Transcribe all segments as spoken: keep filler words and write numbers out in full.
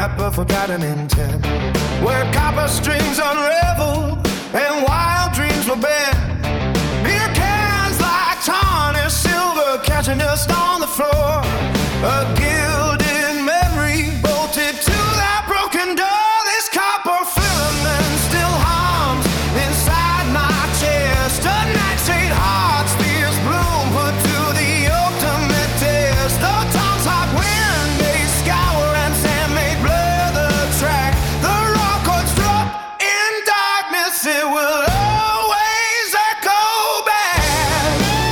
map of forgotten intent, where copper strings unravel and wild dreams were bare. Beer cans like tarnished silver catching dust on the floor. A gilded memory bolted to that broken door. This copper filament still hums inside my chest. A nightshade heart spears bloom put to the ultimate test. The tongue's hot wind they scour and sand may blur the track. The raw chords drop in darkness, it will always echo back.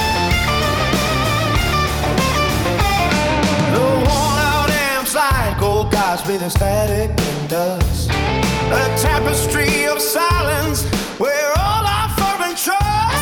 The worn out amps like old guys breathing static and dust. A tapestry of silence where all our fervent trust